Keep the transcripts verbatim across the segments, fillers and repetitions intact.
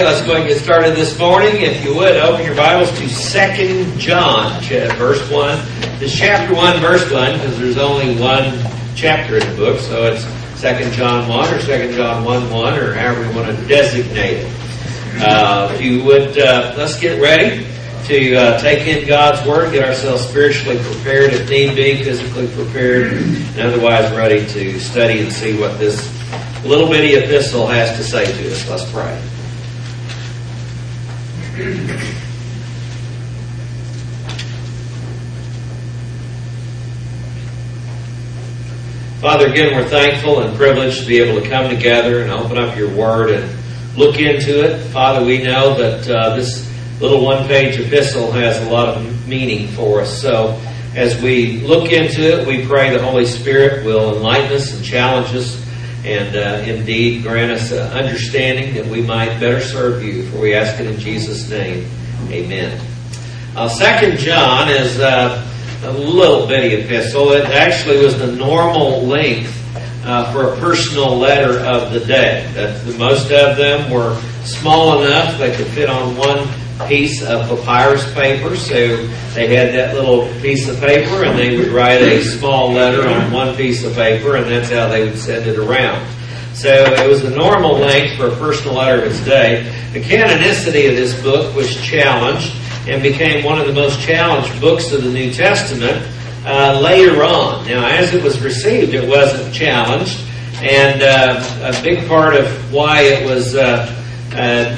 Let's go ahead and get started this morning. If you would, open your Bibles to Second John, verse one. It's chapter one, verse one, because there's only one chapter in the book, so it's Second John one or Second John one one, or however you want to designate it. Uh, if you would, uh, let's get ready to uh, take in God's Word, get ourselves spiritually prepared, if need be, physically prepared, and otherwise ready to study and see what this little bitty epistle has to say to us. Let's pray. Father, again, we're thankful and privileged to be able to come together and open up your Word and look into it. Father, we know that uh, this little one-page epistle has a lot of meaning for us. So as we look into it, we pray the Holy Spirit will enlighten us and challenge us and uh, indeed grant us uh, understanding that we might better serve you. For we ask it in Jesus' name. Amen. Uh, Second John is uh, a little bitty epistle. It actually was the normal length uh, for a personal letter of the day. That the, most of them were small enough they could fit on one piece of papyrus paper. So they had that little piece of paper and they would write a small letter on one piece of paper, and that's how they would send it around. So it was the normal length for a personal letter of its day. The canonicity of this book was challenged and became one of the most challenged books of the New Testament uh, later on. Now, as it was received, it wasn't challenged, and uh, a big part of why it was uh, uh,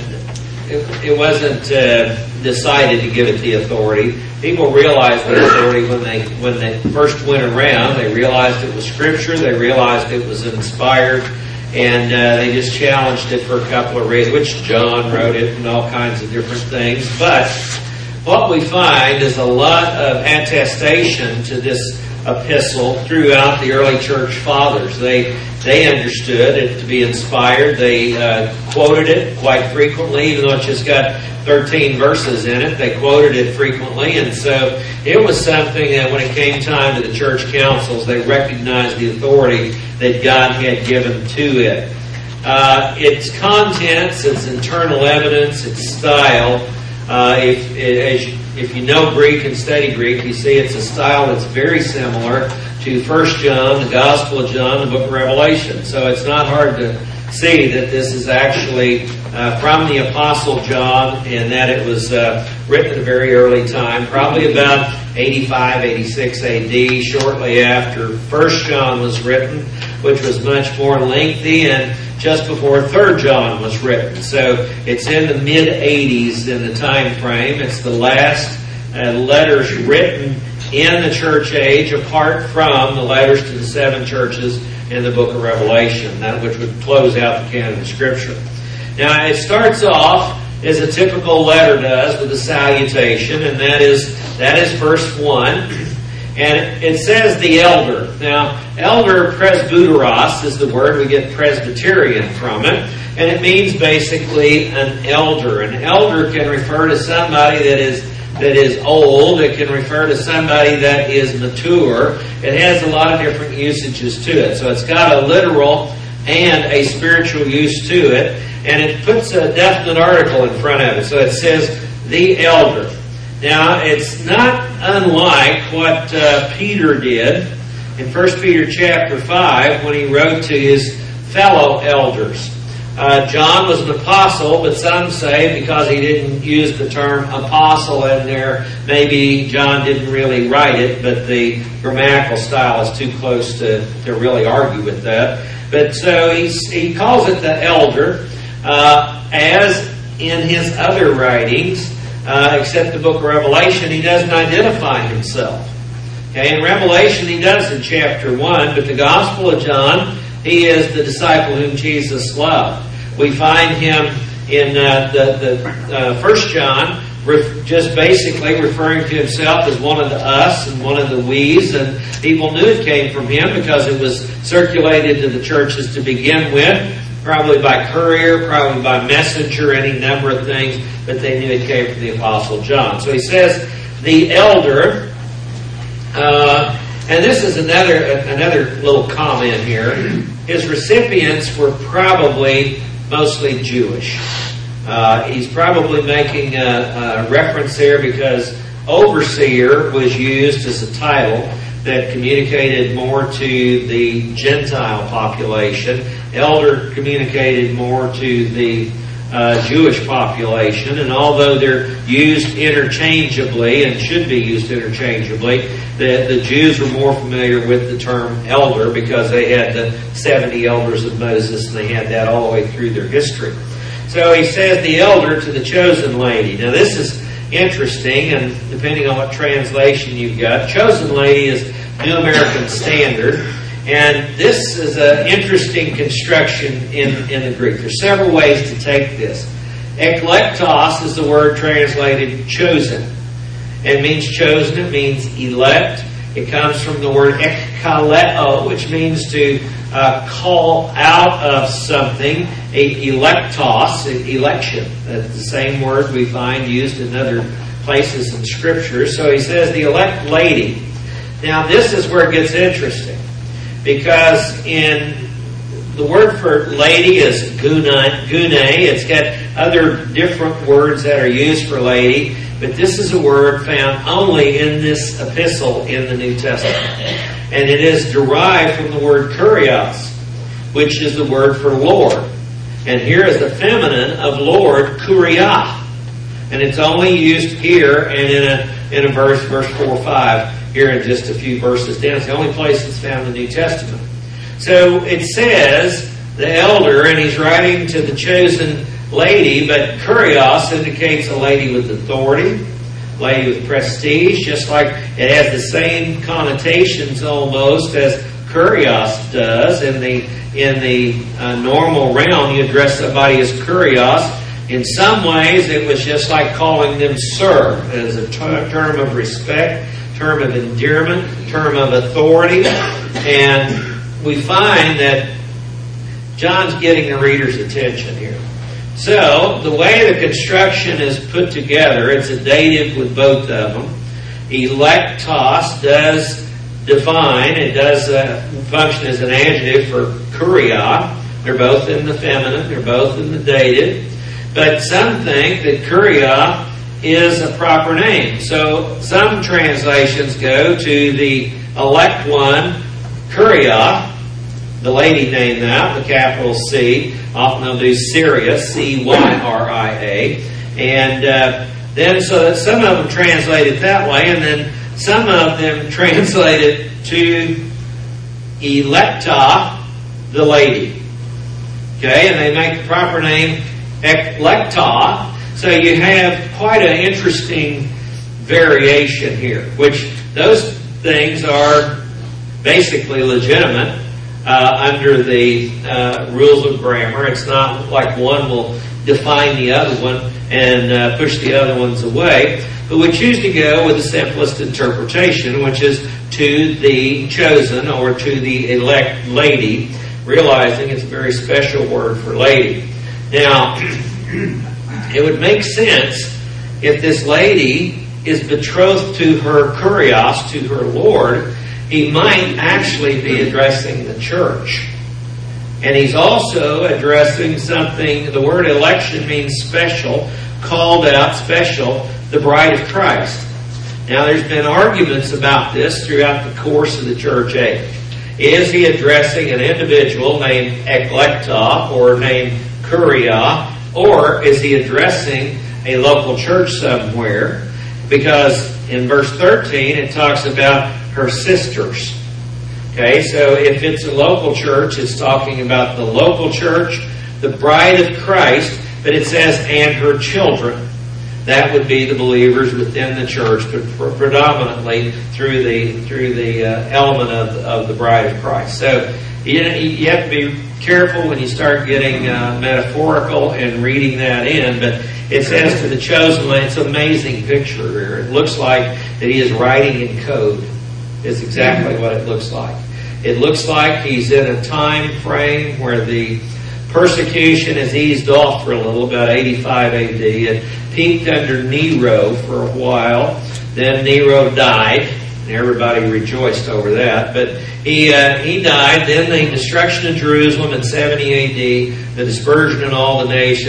it, it wasn't uh, decided to give it the authority. People realized the authority when they when they first went around. They realized it was Scripture. They realized it was inspired. And uh, they just challenged it for a couple of reasons, which John wrote it and all kinds of different things. But what we find is a lot of attestation to this epistle throughout the early church fathers. They they understood it to be inspired. They uh, quoted it quite frequently, even though it's just got thirteen verses in it. They quoted it frequently, and so it was something that when it came time to the church councils, they recognized the authority that God had given to it. Uh, its contents, its internal evidence, its style. Uh, if as you, if you know Greek and study Greek, you see it's a style that's very similar to First John, the Gospel of John, the Book of Revelation. So it's not hard to see that this is actually uh, from the Apostle John, and that it was uh, written at a very early time, probably about eighty-five, eighty-six A D, shortly after First John was written, which was much more lengthy, and just before Third John was written. So it's in the mid-eighties in the time frame. It's the last uh, letters written in the church age, apart from the letters to the seven churches in the book of Revelation, that which would close out the canon of Scripture. Now, it starts off as a typical letter does with a salutation, and that is that is verse one. And it says the elder. Now, elder, presbyteros, is the word. We get Presbyterian from it. And it means basically an elder. An elder can refer to somebody that is that is old. It can refer to somebody that is mature. It has a lot of different usages to it. So it's got a literal and a spiritual use to it. And it puts a definite article in front of it. So it says the elder. Now, it's not unlike what uh, Peter did in First Peter chapter five when he wrote to his fellow elders. Uh, John was an apostle, but some say because he didn't use the term apostle in there, maybe John didn't really write it, but the grammatical style is too close to, to really argue with that. But so he's, he calls it the elder, uh, as in his other writings. Uh, except the book of Revelation, he doesn't identify himself. Okay, in Revelation he does in chapter one, but the Gospel of John, he is the disciple whom Jesus loved. We find him in uh, the, the uh, First John, ref- just basically referring to himself as one of the us and one of the we's, and people knew it came from him because it was circulated to the churches to begin with. Probably by courier, probably by messenger, any number of things, but they knew it came from the Apostle John. So he says, the elder, uh, and this is another another little comment here. His recipients were probably mostly Jewish. Uh, he's probably making a, a reference there because overseer was used as a title that communicated more to the Gentile population. Elder communicated more to the uh, Jewish population. And although they're used interchangeably and should be used interchangeably, the, the Jews were more familiar with the term elder because they had the seventy elders of Moses, and they had that all the way through their history. So he says the elder to the chosen lady. Now this is interesting, and depending on what translation you've got, chosen lady is New American Standard, and this is an interesting construction in, in the Greek. There's several ways to take this. Eklektos is the word translated chosen. It means chosen, it means elect. It comes from the word ekkaleo, which means to uh, call out of something. A electos, election. That's the same word we find used in other places in Scripture. So he says the elect lady. Now this is where it gets interesting, because in the word for lady is gune. It's got other different words that are used for lady, but this is a word found only in this epistle in the New Testament. And it is derived from the word kurios, which is the word for Lord. And here is the feminine of Lord, kuriah. And it's only used here and in a in a verse, verse four or five, here in just a few verses down. It's the only place it's found in the New Testament. So it says the elder, and he's writing to the chosen lady, but kurios indicates a lady with authority, lady with prestige, just like it has the same connotations almost as kurios does. In the in the uh, normal realm, you address somebody as kurios. In some ways, it was just like calling them sir, as a ter- term of respect, term of endearment, term of authority. And we find that John's getting the reader's attention here. So, the way the construction is put together, it's a dative with both of them. Electos does define, it does uh, function as an adjective for kuriah. They're both in the feminine, they're both in the dative. But some think that kuriah is a proper name. So some translations go to the elect one, kuriah, the lady name that, the capital C. Often they'll do Syria, C Y R I A. And uh, then so that some of them translate it that way, and then some of them translate it to electa, the lady. Okay, and they make the proper name eklekta. So you have quite an interesting variation here, which those things are basically legitimate uh, under the uh, rules of grammar. It's not like one will define the other one and uh, push the other ones away. But we choose to go with the simplest interpretation, which is to the chosen or to the elect lady, realizing it's a very special word for lady. Now, it would make sense if this lady is betrothed to her kurios, to her Lord, he might actually be addressing the church. And he's also addressing something, the word election means special, called out, special, the bride of Christ. Now, there's been arguments about this throughout the course of the church age. Is he addressing an individual named eklekta or named kuriah, or is he addressing a local church somewhere? Because in verse thirteen, it talks about her sisters. Okay, so if it's a local church, it's talking about the local church, the bride of Christ, but it says, and her children. That would be the believers within the church, but predominantly through the through the uh, element of, of the bride of Christ. So you, you have to be careful when you start getting uh, metaphorical and reading that in, but it says to the chosen one. It's an amazing picture here. It looks like that he is writing in code. It's exactly what it looks like. It looks like he's in a time frame where the persecution has eased off for a little, about eighty-five A D. It peaked under Nero for a while. Then Nero died, and everybody rejoiced over that. But he uh, he died. Then the destruction of Jerusalem in seventy A D, the dispersion in all the nations.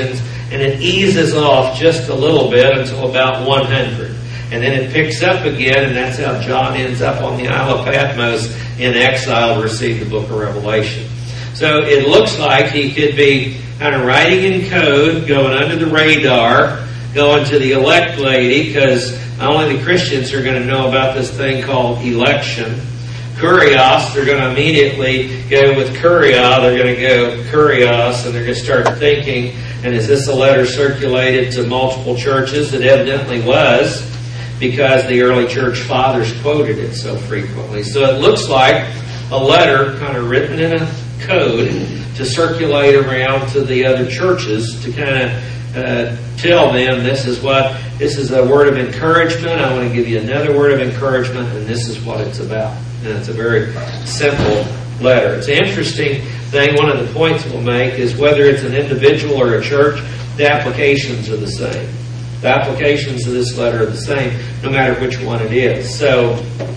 and it eases off just a little bit until about one hundred. And then it picks up again, and that's how John ends up on the Isle of Patmos in exile to receive the book of Revelation. So it looks like he could be kind of writing in code, going under the radar, going to the elect lady, because not only the Christians are going to know about this thing called election. Kurios, they're going to immediately go with Kuria, they're going to go Kurios, and they're going to start thinking, and is this a letter circulated to multiple churches? It evidently was, because the early church fathers quoted it so frequently. So it looks like a letter kind of written in a code to circulate around to the other churches to kind of uh, tell them this is what, this is a word of encouragement. I want to give you another word of encouragement, and this is what it's about. And it's a very simple letter. It's an interesting thing. One of the points we'll make is whether it's an individual or a church, the applications are the same. The applications of this letter are the same, no matter which one it is. So,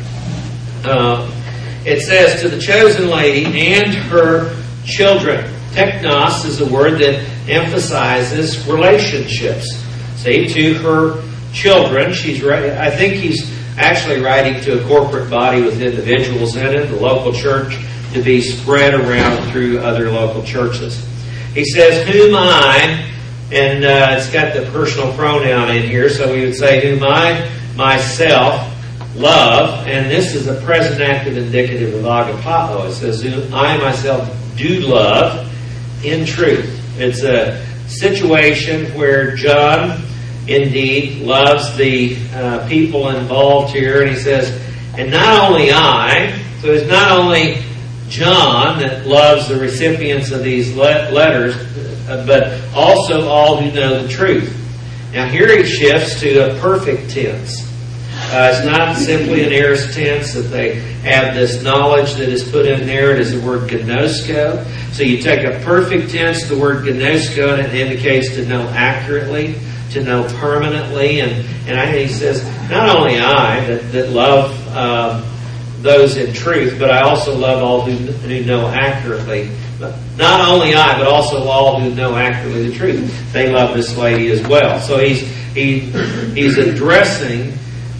uh, it says, to the chosen lady and her children. Teknos is a word that emphasizes relationships. See, to her children. She's right. I think he's actually writing to a corporate body with individuals in it, the local church, to be spread around through other local churches. He says, whom I... And uh, it's got the personal pronoun in here, so we would say, whom I myself love. And this is a present active indicative of agapao. It says, whom I myself do love in truth. It's a situation where John indeed loves the uh, people involved here. And he says, and not only I, so it's not only John that loves the recipients of these le- letters, but also all who know the truth. Now here he shifts to a perfect tense. Uh, it's not simply an aorist tense that they have this knowledge that is put in there. It is the word gnosko. So you take a perfect tense, the word gnosko, and it indicates to know accurately, to know permanently. And, and I think he says, not only I that, that love um, those in truth, but I also love all who, who know accurately. But not only I, but also all who know accurately the truth. They love this lady as well. So he's he he's addressing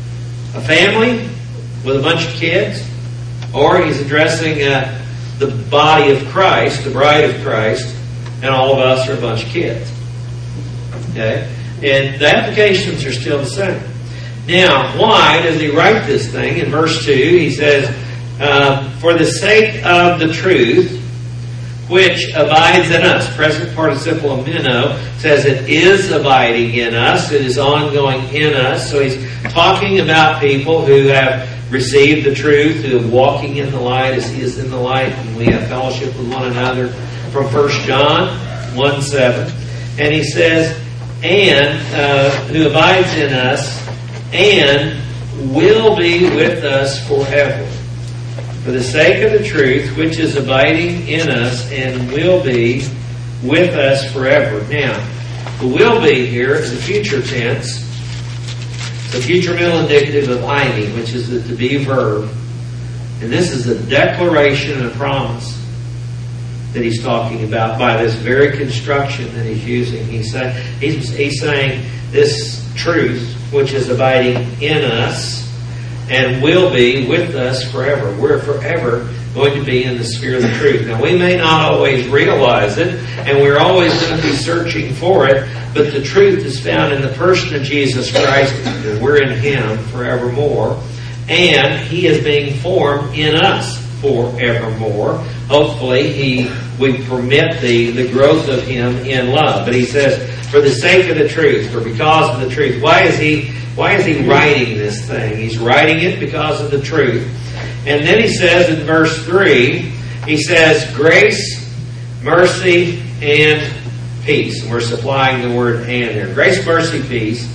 a family with a bunch of kids, or he's addressing uh, the body of Christ, the bride of Christ, and all of us are a bunch of kids. Okay? And the applications are still the same. Now, why does he write this thing? In verse two, he says, uh, for the sake of the truth, which abides in us. Present participle amino says it is abiding in us. It is ongoing in us. So he's talking about people who have received the truth, who are walking in the light as he is in the light, and we have fellowship with one another, from First John one seven. And he says, and uh, who abides in us and will be with us forever. For the sake of the truth, which is abiding in us and will be with us forever. Now, the will be here is a future tense. The future middle indicative of aimi, which is the to be verb. And this is a declaration and a promise that he's talking about by this very construction that he's using. He's, say, he's, he's saying this truth, which is abiding in us, and will be with us forever. We're forever going to be in the sphere of the truth. Now, we may not always realize it, and we're always going to be searching for it, but the truth is found in the person of Jesus Christ, and we're in Him forevermore, and He is being formed in us forevermore. Hopefully, He we permit the, the growth of Him in love. But He says, for the sake of the truth, or because of the truth. Why is He Why is he writing this thing? He's writing it because of the truth. And then he says in verse three, he says, grace, mercy, and peace. And we're supplying the word and there. Grace, mercy, peace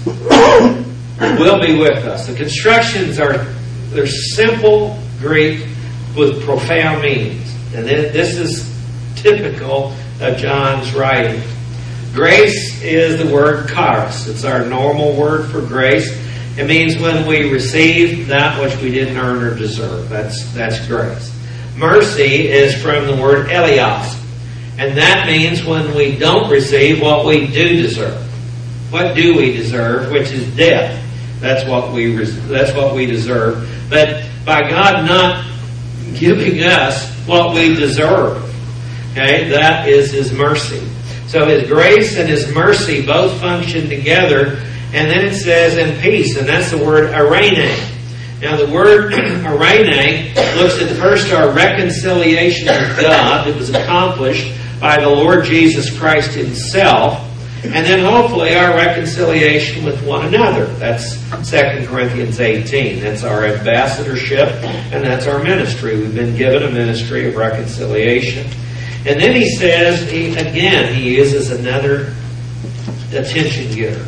will be with us. The constructions are they're simple Greek with profound meanings. And this is typical of John's writing. Grace is the word charis. It's our normal word for grace. It means when we receive that which we didn't earn or deserve. That's that's grace. Mercy is from the word elios. And that means when we don't receive what we do deserve. What do we deserve? Which is death. That's what we that's what we deserve. But by God not giving us what we deserve, okay, that is His mercy. So His grace and His mercy both function together. And then it says in peace, and that's the word eirene. Now the word eirene looks at first our reconciliation with God that was accomplished by the Lord Jesus Christ Himself, and then hopefully our reconciliation with one another. That's Second Corinthians eighteen. That's our ambassadorship, and that's our ministry. We've been given a ministry of reconciliation. And then he says, he, again, he uses another attention getter.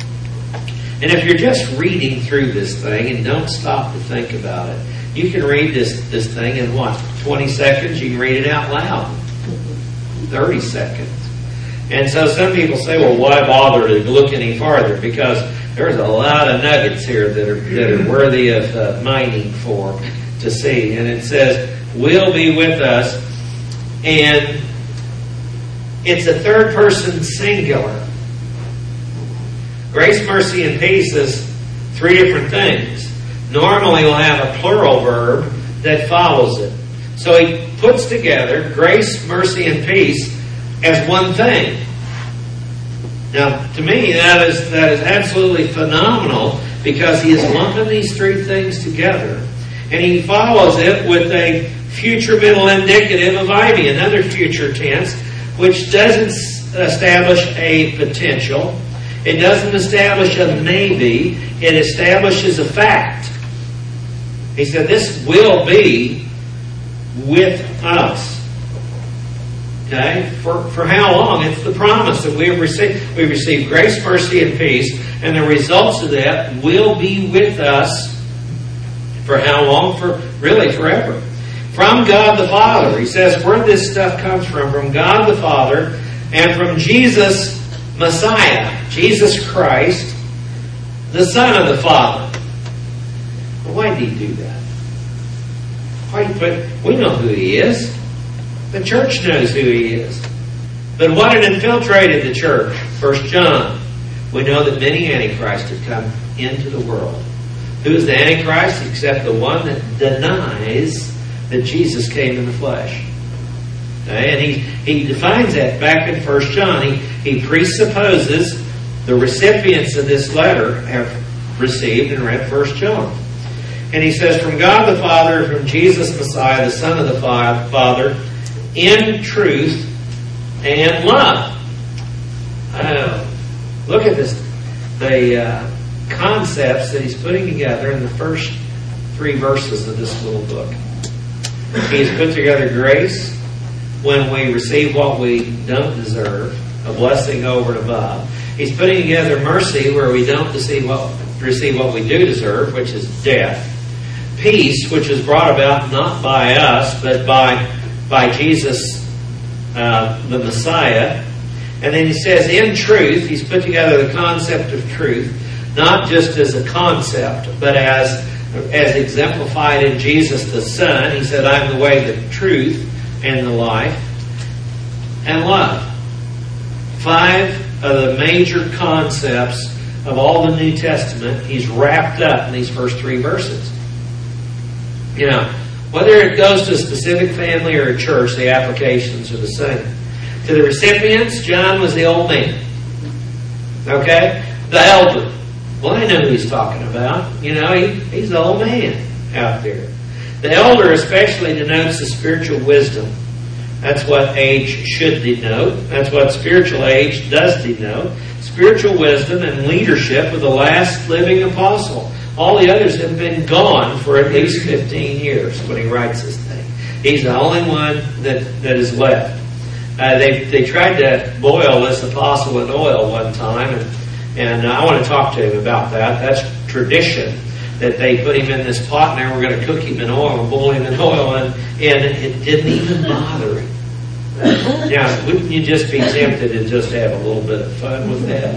And if you're just reading through this thing and don't stop to think about it, you can read this, this thing in what? twenty seconds? You can read it out loud. thirty seconds. And so some people say, well, why bother to look any farther? Because there's a lot of nuggets here that are, that are worthy of uh, mining for to see. And it says, will be with us. And it's a third person singular. Grace, mercy, and peace is three different things. Normally we'll have a plural verb that follows it. So he puts together grace, mercy, and peace as one thing. Now, to me, that is that is absolutely phenomenal because he is lumping these three things together. And he follows it with a future middle indicative of Ivy, another future tense, which doesn't establish a potential. It doesn't establish a maybe. It establishes a fact. He said, this will be with us. Okay? For, for how long? It's the promise that we have received. We receive grace, mercy, and peace, and the results of that will be with us for how long? For really forever. From God the Father. He says where this stuff comes from. From God the Father and from Jesus Messiah, Jesus Christ, the Son of the Father. Well, why did he do that? Why, but we know who he is. The church knows who he is. But what had infiltrated the church? First John. We know that many antichrists have come into the world. Who is the antichrist except the one that denies that Jesus came in the flesh? Okay? And he, he defines that back in First John. He, he presupposes the recipients of this letter have received and read First John. And he says, from God the Father, from Jesus Messiah, the Son of the Father, in truth and love. Uh, look at this. The uh, concepts that he's putting together in the first three verses of this little book. He's put together grace when we receive what we don't deserve, a blessing over and above. He's putting together mercy where we don't receive what, receive what we do deserve, which is death. Peace, which is brought about not by us, but by by Jesus, uh, the Messiah. And then he says, in truth, he's put together the concept of truth, not just as a concept, but as, as exemplified in Jesus the Son. He said, I'm the way, the truth, and the life. And love. Five of the major concepts of all the New Testament, he's wrapped up in these first three verses. You know, whether it goes to a specific family or a church, the applications are the same. To the recipients, John was the old man. Okay? The elder. Well, I know who he's talking about. You know, he, he's the old man out there. The elder especially denotes the spiritual wisdom. That's what age should denote. That's what spiritual age does denote. Spiritual wisdom and leadership of the last living apostle. All the others have been gone for at least fifteen years when he writes this thing. He's the only one that, that is left. Uh, they they tried to boil this apostle in oil one time, and, and I want to talk to him about that. That's tradition, that they put him in this pot and they were going to cook him in oil and boil him in oil, and, and it didn't even bother him. Uh, now, wouldn't you just be tempted to just have a little bit of fun with that?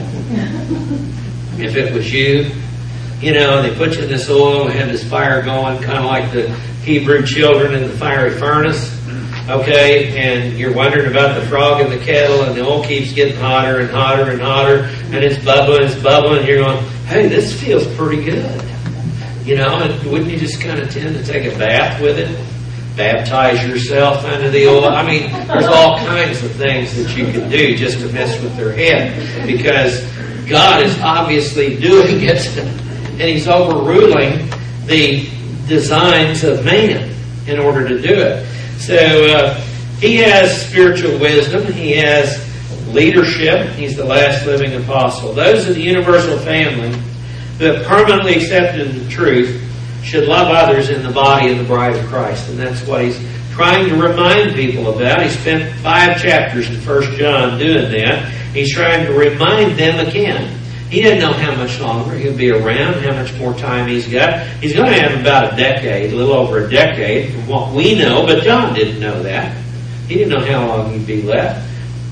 If it was you. You know, they put you in this oil and have this fire going, kind of like the Hebrew children in the fiery furnace. Okay, and you're wondering about the frog in the kettle, and the oil keeps getting hotter and hotter and hotter, and it's bubbling, it's bubbling, and you're going, hey, this feels pretty good. You know, and wouldn't you just kind of tend to take a bath with it? Baptize yourself under the oil. I mean, there's all kinds of things that you can do just to mess with their head, because God is obviously doing it, and He's overruling the designs of man in order to do it. So uh, He has spiritual wisdom. He has leadership. He's the last living apostle. Those of the universal family who have permanently accepted the truth should love others in the body of the bride of Christ. And that's what he's trying to remind people about. He spent five chapters in First John doing that. He's trying to remind them again. He didn't know how much longer he'll be around, how much more time he's got. He's going to have about a decade, a little over a decade from what we know, but John didn't know that. He didn't know how long he'd be left.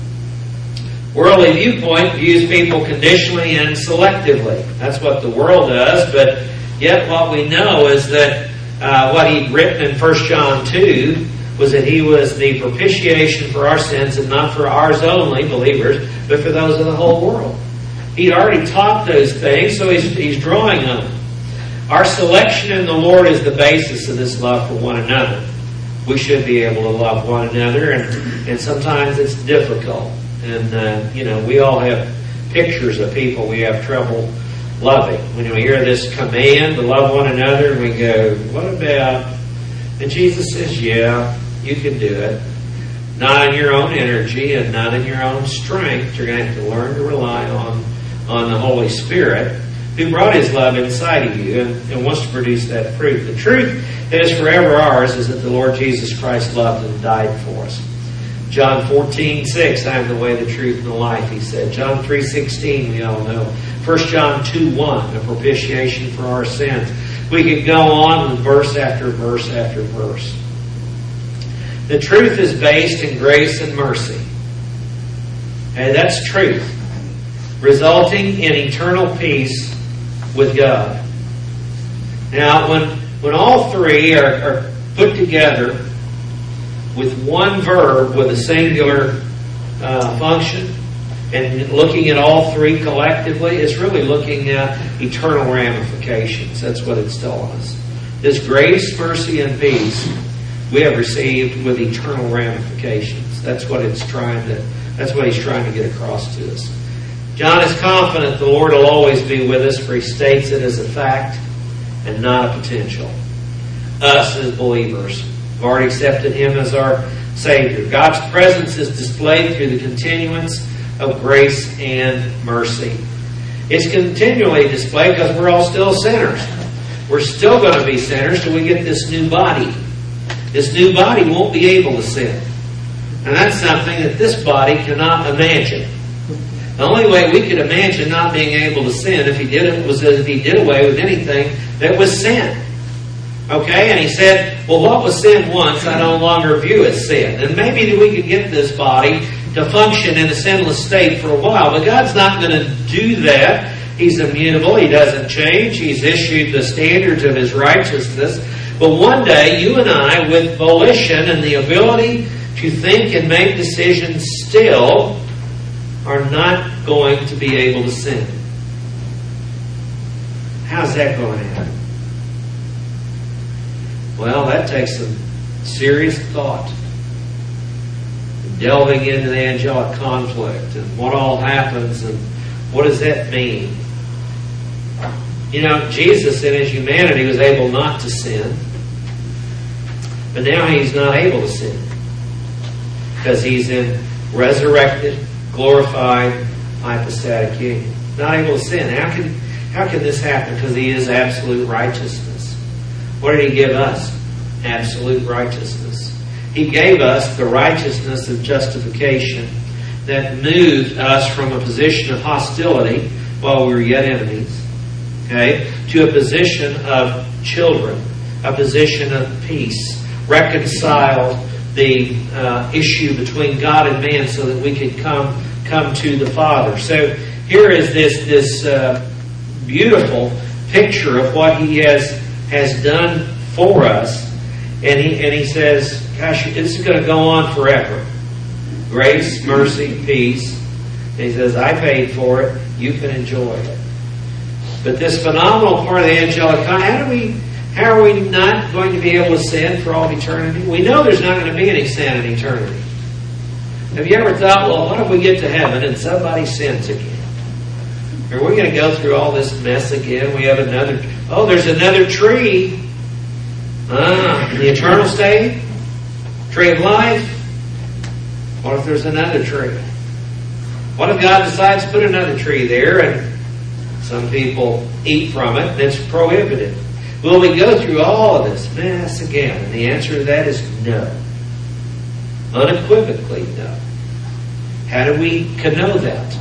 Worldly viewpoint views people conditionally and selectively. That's what the world does, but yet what we know is that uh, what he'd written in First John two was that he was the propitiation for our sins, and not for ours only, believers, but for those of the whole world. He'd already taught those things, so he's, he's drawing on them. Our selection in the Lord is the basis of this love for one another. We should be able to love one another, and, and sometimes it's difficult. And, uh, you know, we all have pictures of people we have trouble loving. When we hear this command to love one another, and we go, what about... And Jesus says, yeah, you can do it. Not in your own energy and not in your own strength. You're going to have to learn to rely on, on the Holy Spirit, who brought His love inside of you and, and wants to produce that fruit. The truth that is forever ours is that the Lord Jesus Christ loved and died for us. John fourteen six, I am the way, the truth, and the life, He said. John three sixteen, we all know. First John two one, a propitiation for our sins. We could go on with verse after verse after verse. The truth is based in grace and mercy. And that's truth, resulting in eternal peace with God. Now, when, when all three are, are put together with one verb with a singular uh, function, and looking at all three collectively, it's really looking at eternal ramifications. That's what it's telling us. This grace, mercy, and peace we have received with eternal ramifications. That's what it's trying to. That's what he's trying to get across to us. John is confident the Lord will always be with us, for he states it as a fact and not a potential. Us as believers have already accepted Him as our Savior. God's presence is displayed through the continuance of grace and mercy. It's continually displayed because we're all still sinners. We're still going to be sinners till we get this new body. This new body won't be able to sin. And that's something that this body cannot imagine. The only way we could imagine not being able to sin if He did it was if He did away with anything that was sin. Okay? And He said, well, what was sin once, I no longer view as sin. And maybe we could get this body to function in a sinless state for a while. But God's not going to do that. He's immutable. He doesn't change. He's issued the standards of His righteousness. But one day, you and I, with volition and the ability to think and make decisions still, are not going to be able to sin. How's that going to happen? Well, that takes some serious thought. Delving into the angelic conflict and what all happens and what does that mean? You know, Jesus in His humanity was able not to sin, but now He's not able to sin because He's in resurrected, glorified, hypostatic union. Not able to sin. How can, how can this happen? Because He is absolute righteousness. What did He give us? Absolute righteousness. He gave us the righteousness of justification that moved us from a position of hostility while we were yet enemies, okay, to a position of children, a position of peace, reconciled the uh, issue between God and man so that we could come come to the Father. So here is this this uh, beautiful picture of what He has has done for us, and he and he says, Pastor, this is going to go on forever. Grace, mercy, peace. And he says, I paid for it. You can enjoy it. But this phenomenal part of the angelic, how do we, how are we not going to be able to sin for all eternity? We know there's not going to be any sin in eternity. Have you ever thought, well, what if we get to heaven and somebody sins again? Are we going to go through all this mess again? We have another, oh, there's another tree. Ah, in the eternal state? Tree of life? What if there's another tree? What if God decides to put another tree there and some people eat from it and it's prohibited? Will we go through all of this mess again? And the answer to that is no. Unequivocally no. How do we know that?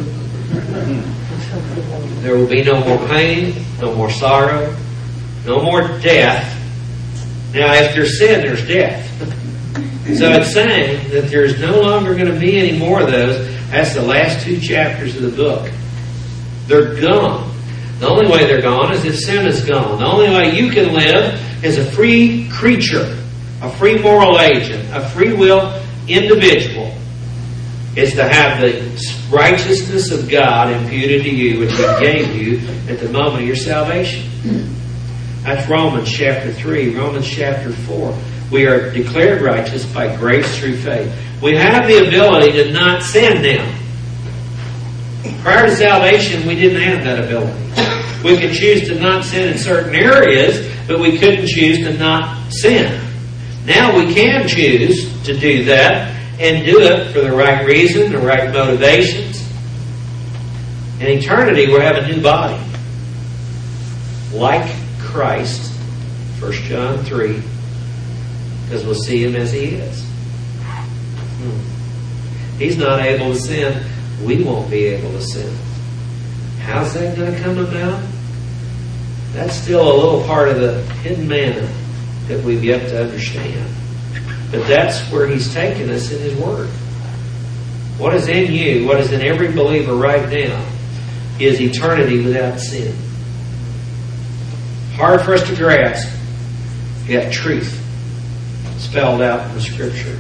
There will be no more pain, no more sorrow, no more death. Now, if there's sin, there's death. So it's saying that there's no longer going to be any more of those. That's the last two chapters of the book. They're gone. The only way they're gone is if sin is gone. The only way you can live as a free creature, a free moral agent, a free will individual, is to have the righteousness of God imputed to you, which He gave you at the moment of your salvation. That's Romans chapter three, Romans chapter four. We are declared righteous by grace through faith. We have the ability to not sin now. Prior to salvation, we didn't have that ability. We could choose to not sin in certain areas, but we couldn't choose to not sin. Now we can choose to do that and do it for the right reason, the right motivations. In eternity, we'll have a new body. Like Christ, First John three, because we'll see Him as He is. Hmm. He's not able to sin. We won't be able to sin. How's that going to come about? That's still a little part of the hidden manna that we've yet to understand. But that's where He's taken us in His Word. What is in you, what is in every believer right now, is eternity without sin. Hard for us to grasp, yet truth spelled out in the Scripture.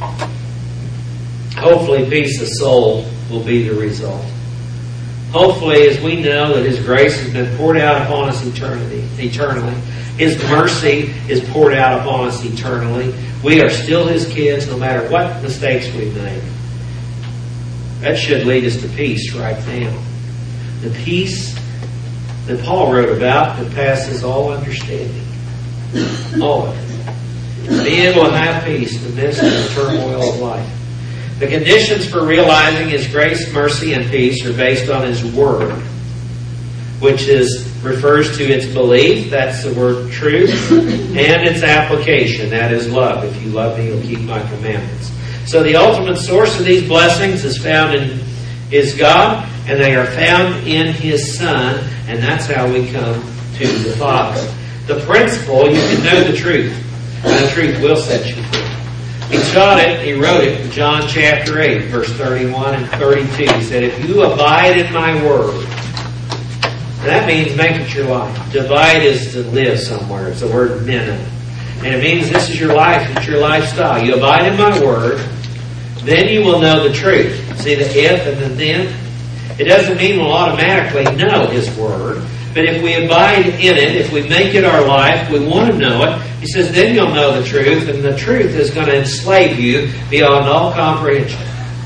Hopefully peace of soul will be the result. Hopefully, as we know that His grace has been poured out upon us eternity, eternally, His mercy is poured out upon us eternally. We are still His kids no matter what mistakes we've made. That should lead us to peace right now. The peace that Paul wrote about that passes all understanding. All of it. Being able to have peace in the midst of the turmoil of life. The conditions for realizing His grace, mercy, and peace are based on His Word, which is refers to its belief, that's the word truth, and its application, that is love. If you love me, you'll keep my commandments. So the ultimate source of these blessings is found in is God, and they are found in His Son, and that's how we come to the Father. The principle, you can know the truth, and the truth will set you free. He taught it, he wrote it in John chapter eight, verse thirty-one and thirty-two. He said, if you abide in my word, that means make it your life. Divide is to live somewhere. It's the word minna. And it means this is your life, it's your lifestyle. You abide in my word, then you will know the truth. See the if and the then? It doesn't mean we'll automatically know His word. But if we abide in it, if we make it our life, we want to know it. He says, then you'll know the truth, and the truth is going to enslave you beyond all comprehension.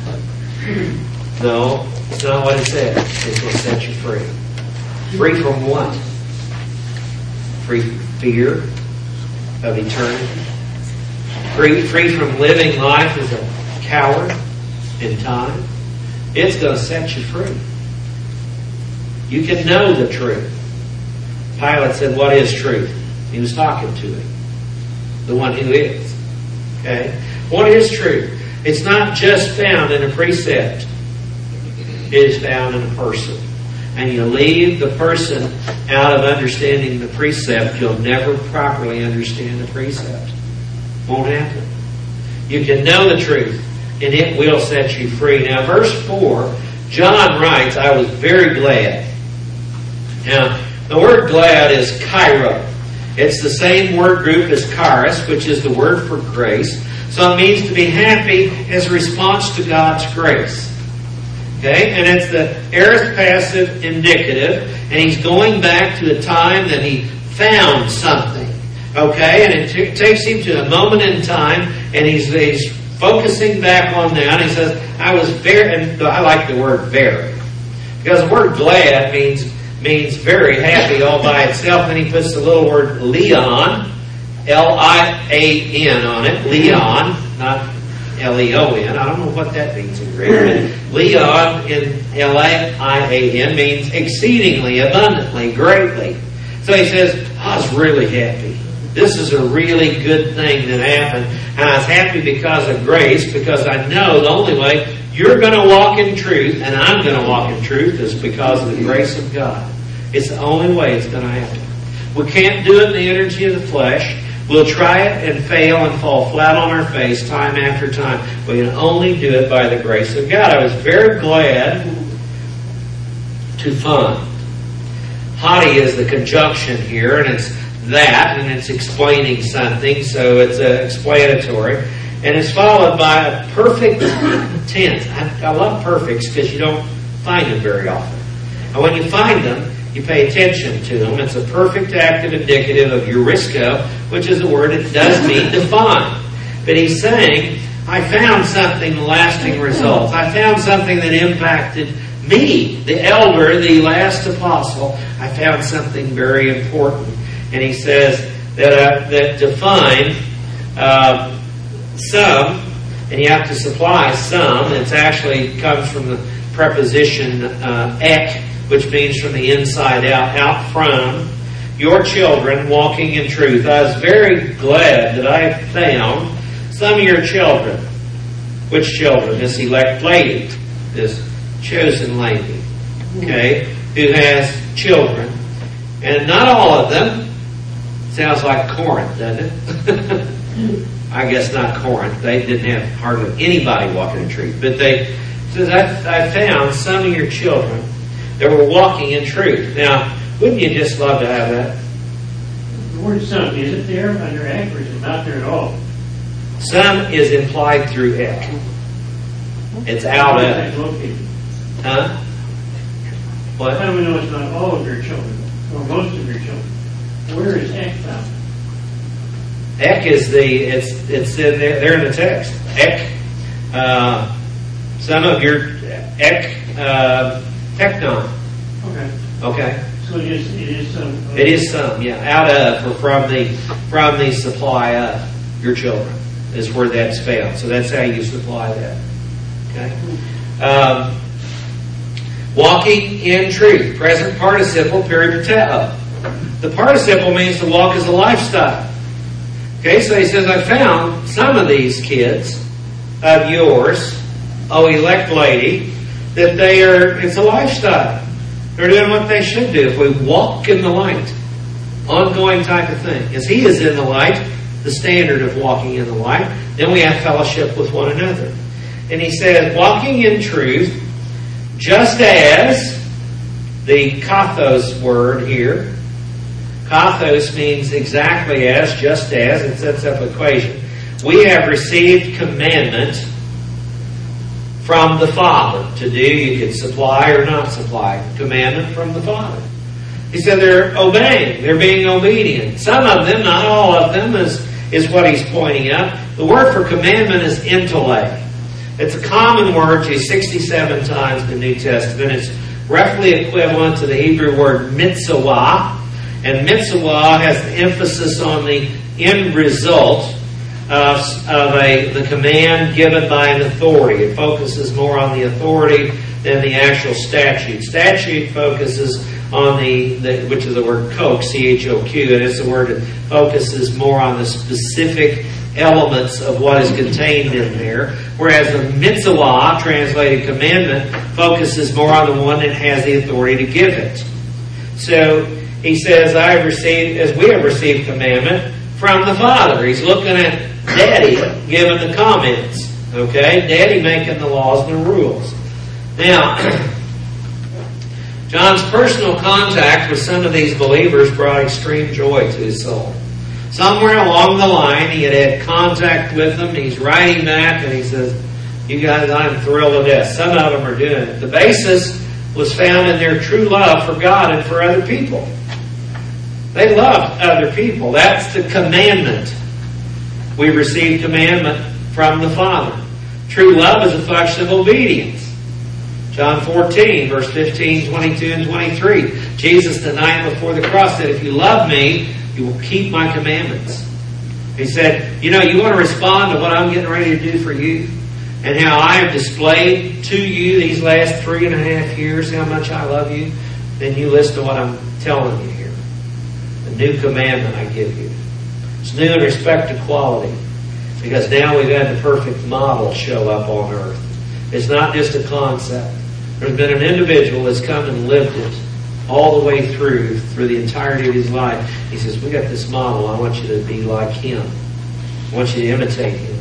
No, it's not what it says. It will set you free. Free from what? Free from fear of eternity. Free, free from living life as a coward in time. It's going to set you free. You can know the truth. Pilate said, what is truth? He was talking to him. The one who is. Okay? What is truth? It's not just found in a precept. It is found in a person. And you leave the person out of understanding the precept, you'll never properly understand the precept. Won't happen. You can know the truth, and it will set you free. Now, verse four, John writes, I was very glad. Now, the word glad is kairo. It's the same word group as charis, which is the word for grace. So it means to be happy as a response to God's grace. Okay? And it's the aorist passive indicative. And he's going back to the time that he found something. Okay? And it t- takes him to a moment in time. And he's, he's focusing back on that. And he says, I was very, and I like the word very. Because the word glad means, means very happy all by itself. And he puts the little word Leon, L I A N on it. Leon, not L E O N. I don't know what that means in Greek. Leon in L I A N means exceedingly, abundantly, greatly. So he says, I was really happy. This is a really good thing that happened. And I was happy because of grace, because I know the only way you're going to walk in truth, and I'm going to walk in truth, is because of the grace of God. It's the only way it's going to happen. We can't do it in the energy of the flesh. We'll try it and fail and fall flat on our face time after time. We can only do it by the grace of God. I was very glad to find. Haughty is the conjunction here, and it's that, and it's explaining something, so it's uh, explanatory. And it's followed by a perfect tense. I, I love perfects because you don't find them very often. And when you find them, you pay attention to them. It's a perfect active indicative of eurisco, which is a word that does mean to find. But he's saying, I found something lasting results. I found something that impacted me, the elder, the last apostle. I found something very important. And he says that uh, that to find uh, some, and you have to supply some. It actually comes from the preposition uh, ek, which means from the inside out, out from your children walking in truth. I was very glad that I found some of your children. Which children? This elect lady, this chosen lady, okay, who has children. And not all of them. Sounds like Corinth, doesn't it? I guess not Corinth. They didn't have hardly anybody walking in truth. But they says, I, I found some of your children that were walking in truth. Now, wouldn't you just love to have that? The word some, is it there under ek, or is it not there at all? Some is implied through ek. It's out of. Huh? What? How do we know it's not all of your children, or most of your children? Where is ek found? Ek is the, it's it's in there, there in the text. Ek, uh, some of your, ek, uh, teknon. Okay. Okay. So it is, it is some. It is some, yeah. Out of, or from the, from the supply of your children is where that's found. So that's how you supply that. Okay. Um, walking in truth. Present participle, peripateo. The participle means to walk as a lifestyle. Okay, so he says, I found some of these kids of yours, oh elect lady, that they are, it's a lifestyle. They're doing what they should do. If we walk in the light, ongoing type of thing. As he is in the light, the standard of walking in the light, then we have fellowship with one another. And he says, walking in truth, just as the kathos word here, kathos means exactly as, just as, it sets up an equation. We have received commandment from the Father to do. You can supply or not supply. Commandment from the Father. He said they're obeying. They're being obedient. Some of them, not all of them, is, is what he's pointing out. The word for commandment is entele. It's a common word used sixty-seven times in the New Testament. It's roughly equivalent to the Hebrew word mitzvah. And mitzvah has the emphasis on the end result of, of a, the command given by an authority. It focuses more on the authority than the actual statute. Statute focuses on the, the which is the word choke, C H O Q, and it's the word that focuses more on the specific elements of what is contained in there. Whereas the mitzvah, translated commandment, focuses more on the one that has the authority to give it. So he says, I have received, as we have received commandment from the Father. He's looking at Daddy giving the comments. Okay? Daddy making the laws and the rules. Now, John's personal contact with some of these believers brought extreme joy to his soul. Somewhere along the line, he had had contact with them. He's writing back and he says, you guys, I'm thrilled to death. Some of them are doing it. The basis was found in their true love for God and for other people. They loved other people. That's the commandment. We received commandment from the Father. True love is a function of obedience. John fourteen, verse fifteen, twenty-two, and twenty-three. Jesus, the night before the cross, said, if you love me, you will keep my commandments. He said, you know, you want to respond to what I'm getting ready to do for you and how I have displayed to you these last three and a half years how much I love you, then you listen to what I'm telling you here. The new commandment I give you. It's new in respect to quality, because now we've had the perfect model show up on earth. It's not just a concept. There's been an individual that's come and lived it all the way through, through the entirety of his life. He says, we got this model. I want you to be like him. I want you to imitate him.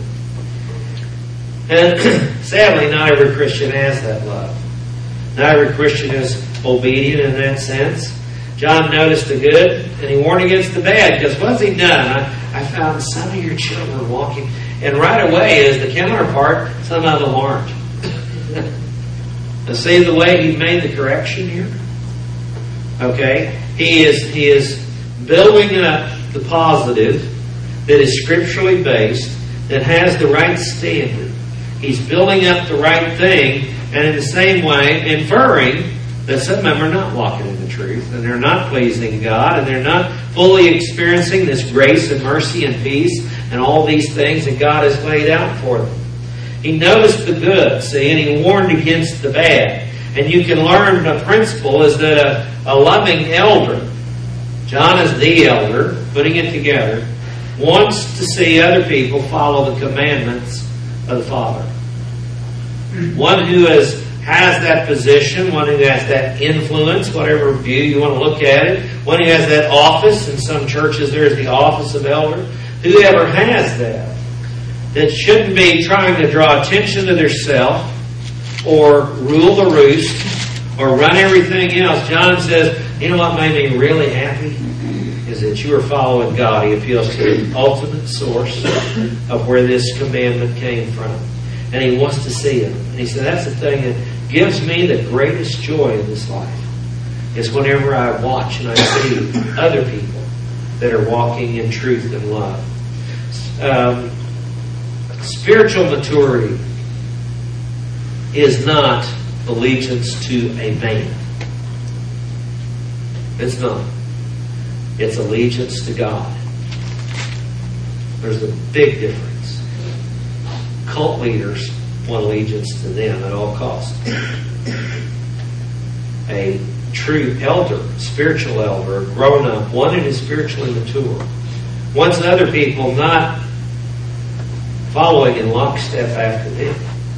And sadly, not every Christian has that love. Not every Christian is obedient in that sense. John noticed the good, and he warned against the bad, because what's he done? I, I found some of your children walking, and right away is the counterpart, some of them aren't. And see the way he made the correction here? Okay? He is, he is building up the positive that is scripturally based, that has the right standard. He's building up the right thing, and in the same way, inferring that some of them are not walking in the truth, and they're not pleasing God, and they're not fully experiencing this grace and mercy and peace and all these things that God has laid out for them. He noticed the good, see, and he warned against the bad. And you can learn a principle is that a, a loving elder, John is the elder, putting it together, wants to see other people follow the commandments of the Father. One who is, has that position, one who has that influence, whatever view you want to look at it, one who has that office. In some churches there is the office of elder. Whoever has that, that shouldn't be trying to draw attention to themselves or rule the roost or run everything else. John says, you know what made me really happy? Is that you are following God. He appeals to the ultimate source of where this commandment came from. And he wants to see it. And he said, that's the thing that gives me the greatest joy in this life. Is whenever I watch and I see other people that are walking in truth and love. Um, spiritual maturity is not allegiance to a man. It's not. It's allegiance to God. There's a big difference. Cult leaders want allegiance to them at all costs. A true elder, spiritual elder, grown up, one that is spiritually mature, wants other people not following in lockstep after them.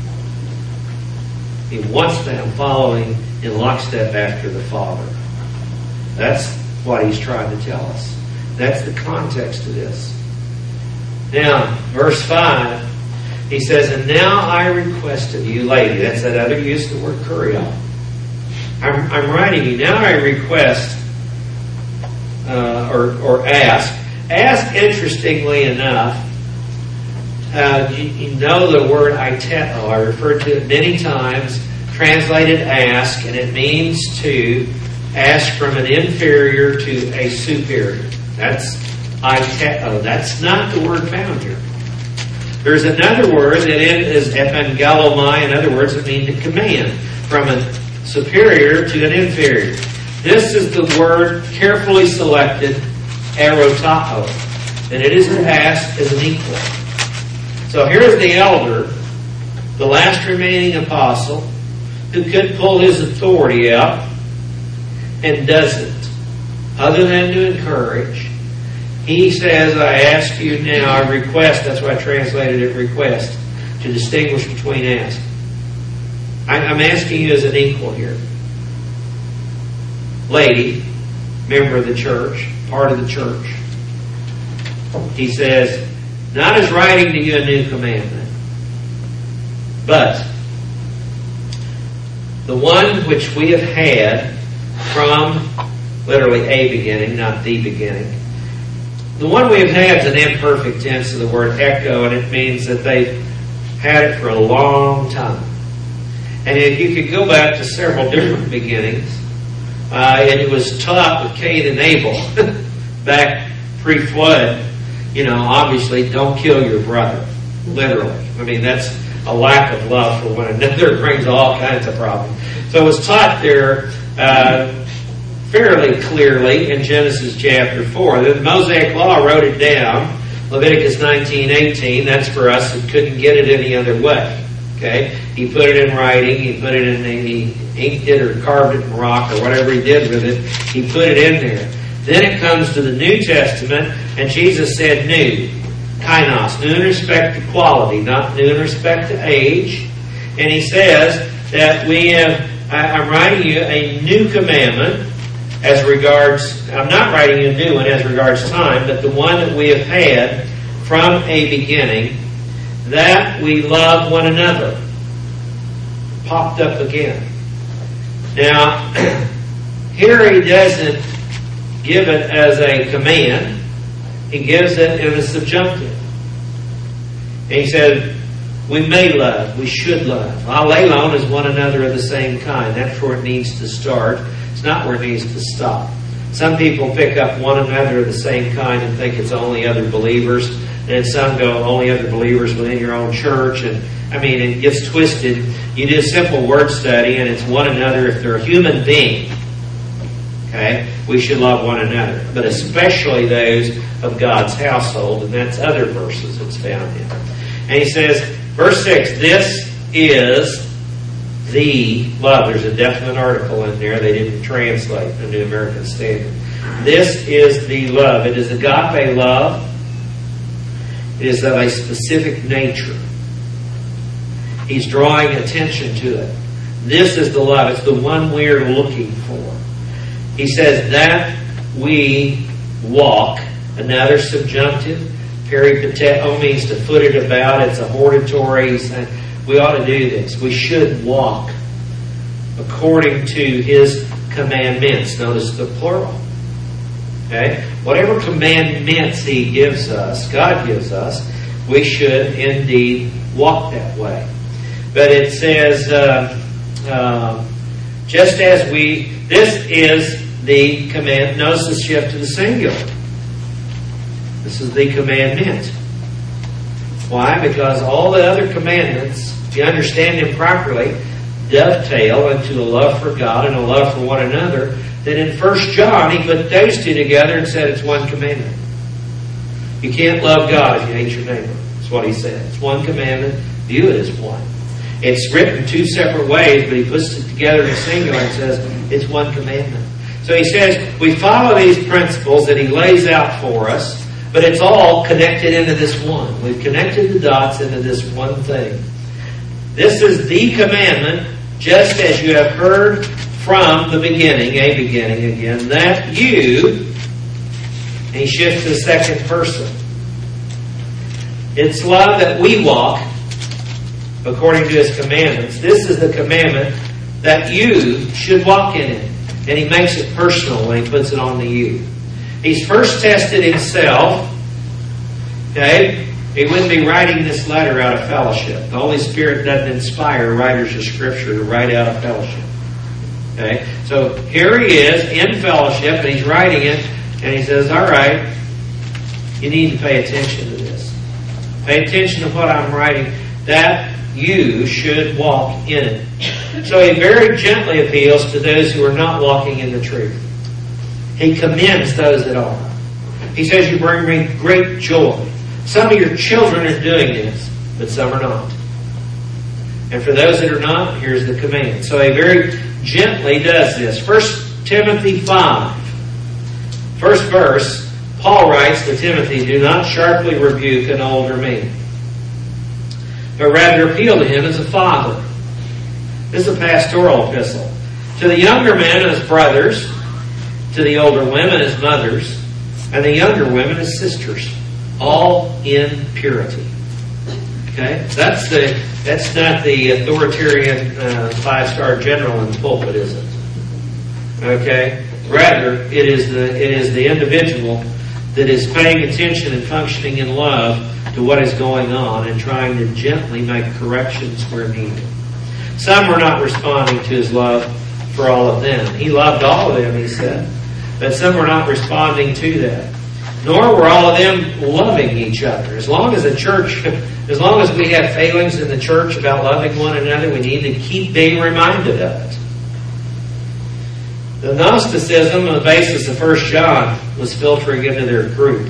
He wants them following in lockstep after the Father. That's what he's trying to tell us. That's the context of this. Now, verse five, he says, and now I request of you, lady. That's that other use of the word kurios. I'm, I'm writing you. Now I request, uh, or, or ask. Ask, interestingly enough, uh, you, you know the word aiteo. I referred to it many times, translated ask, and it means to ask from an inferior to a superior. That's aiteo. That's not the word found here. There's another word that is epangalomai. In other words, it means to command from a superior to an inferior. This is the word carefully selected, erotao, and it is to ask as an equal. So here's the elder, the last remaining apostle, who could pull his authority out and doesn't, other than to encourage. He says, I ask you now, I request, that's why I translated it request, to distinguish between ask. I'm asking you as an equal here. Lady, member of the church, part of the church. He says, not as writing to you a new commandment, but the one which we have had from, literally a beginning, not the beginning. The one we've had is an imperfect tense of the word echo, and it means that they've had it for a long time. And if you could go back to several different beginnings, uh, and it was taught with Cain and Abel back pre-flood, you know, obviously don't kill your brother, literally. I mean, that's a lack of love for one another. It brings all kinds of problems. So it was taught there uh, fairly clearly in Genesis chapter four. The Mosaic Law wrote it down. Leviticus nineteen eighteen. That's for us that couldn't get it any other way. Okay, he put it in writing. He put it in. He inked it or carved it in rock or whatever he did with it. He put it in there. Then it comes to the New Testament, and Jesus said new. Kainos, new in respect to quality, not new in respect to age. And he says that we have, I'm writing you a new commandment as regards, I'm not writing you a new one as regards time, but the one that we have had from a beginning, that we love one another. Popped up again. Now, here he doesn't give it as a command. He gives it in the subjunctive. And he said, we may love, we should love. Alelon is one another of the same kind. That's where it needs to start. It's not where it needs to stop. Some people pick up one another of the same kind and think it's only other believers. And some go, only other believers within your own church. And I mean, it gets twisted. You do a simple word study and it's one another if they're a human being. Okay? We should love one another. But especially those of God's household. And that's other verses it's found in. And he says, verse six, this is the love. There's a definite article in there. They didn't translate the New American Standard. This is the love. It is agape love. It is of a specific nature. He's drawing attention to it. This is the love. It's the one we're looking for. He says that we walk. Another subjunctive. Peripateo means to foot it about. It's a hortatory. We ought to do this. We should walk according to His commandments. Notice the plural. Okay? Whatever commandments He gives us, God gives us, we should indeed walk that way. But it says, uh, uh, just as we, this is the command. Notice the shift to the singular. This is the commandment. Why? Because all the other commandments, if you understand them properly, dovetail into a love for God and a love for one another. Then in First John, he put those two together and said it's one commandment. You can't love God if you hate your neighbor. That's what he said. It's one commandment. View it as one. It's written two separate ways, but he puts it together in singular and says it's one commandment. So he says we follow these principles that he lays out for us, but it's all connected into this one. We've connected the dots into this one thing. This is the commandment, just as you have heard from the beginning, a beginning again, that you, and he shifts to the second person. It's love that we walk according to His commandments. This is the commandment that you should walk in it. And he makes it personal when he puts it on the you. He's first tested himself. Okay? He wouldn't be writing this letter out of fellowship. The Holy Spirit doesn't inspire writers of Scripture to write out of fellowship. Okay? So here he is in fellowship and he's writing it and he says, all right, you need to pay attention to this. Pay attention to what I'm writing. That you should walk in it. So he very gently appeals to those who are not walking in the truth. He commends those that are. He says, you bring me great joy. Some of your children are doing this, but some are not. And for those that are not, here's the command. So he very gently does this. First Timothy five. First verse, Paul writes to Timothy, do not sharply rebuke an older man, but rather appeal to him as a father. This is a pastoral epistle. To the younger men as brothers, to the older women as mothers, and the younger women as sisters, all in purity. Okay, that's the that's not the authoritarian uh, five-star general in the pulpit, is it? Okay? Rather, it is the it is the individual that is paying attention and functioning in love to what is going on and trying to gently make corrections where needed. Some were not responding to his love for all of them. He loved all of them, he said. But some were not responding to that. Nor were all of them loving each other. As long as the church, as long as we have failings in the church about loving one another, we need to keep being reminded of it. The Gnosticism on the basis of First John was filtering into their group.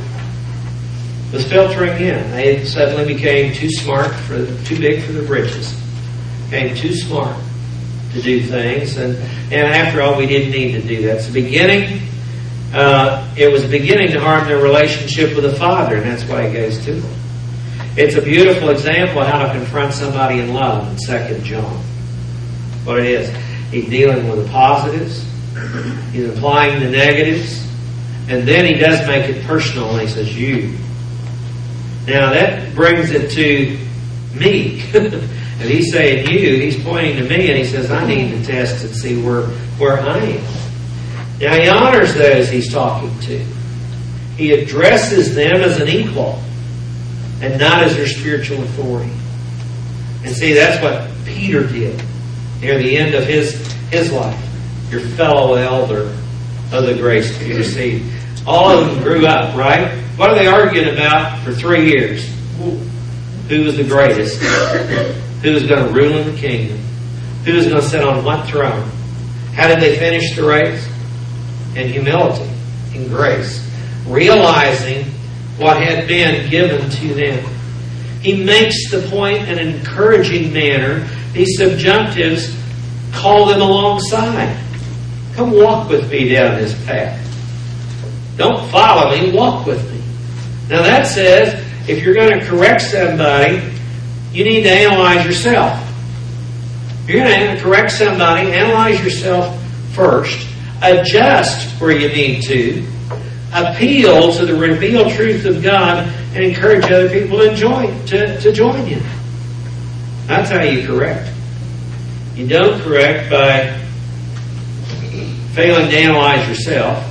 It was filtering in. They suddenly became too smart, for too big for their britches. Became too smart to do things. And, and after all, we didn't need to do that. It's the beginning. Uh, it was beginning to harm their relationship with the Father, and that's why he goes to them. It's a beautiful example of how to confront somebody in love in Second John. What it is. He's dealing with the positives. He's applying the negatives. And then he does make it personal and he says, you. Now that brings it to me. And he's saying you, he's pointing to me and he says, I need to test and see where, where I am. Now he honors those he's talking to. He addresses them as an equal and not as their spiritual authority. And see, that's what Peter did near the end of his, his life. Your fellow elder of the grace to you. See, all of them grew up, right? What are they arguing about for three years? Who was the greatest? Who was going to rule in the kingdom? Who was going to sit on what throne? How did they finish the race? In humility, in grace, realizing what had been given to them. He makes the point in an encouraging manner. These subjunctives call them alongside. Come walk with me down this path. Don't follow me, walk with me. Now that says, if you're going to correct somebody, you need to analyze yourself. If you're going to correct somebody, analyze yourself first. Adjust where you need to. Appeal to the revealed truth of God and encourage other people to join, to, to join you. That's how you correct. You don't correct by failing to analyze yourself,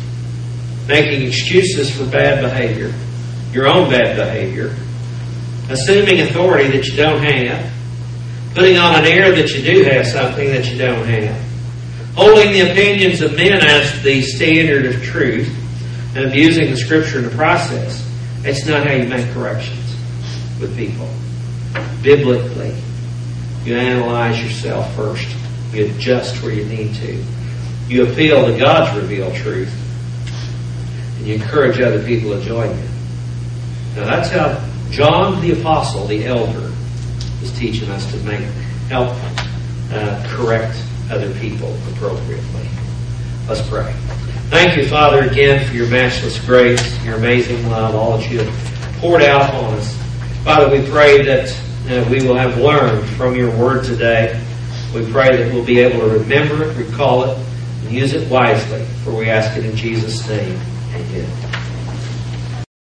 making excuses for bad behavior, your own bad behavior, assuming authority that you don't have, putting on an air that you do have something that you don't have, holding the opinions of men as the standard of truth, and abusing the Scripture in the process. It's not how you make corrections with people. Biblically, you analyze yourself first. You adjust where you need to. You appeal to God's revealed truth. And you encourage other people to join you. Now that's how John the Apostle, the elder, is teaching us to make help uh, correct other people appropriately. Let's pray. Thank you, Father, again for your matchless grace, your amazing love, all that you have poured out on us. Father, we pray that uh, we will have learned from your word today. We pray that we'll be able to remember it, recall it, and use it wisely. For we ask it in Jesus' name. Amen.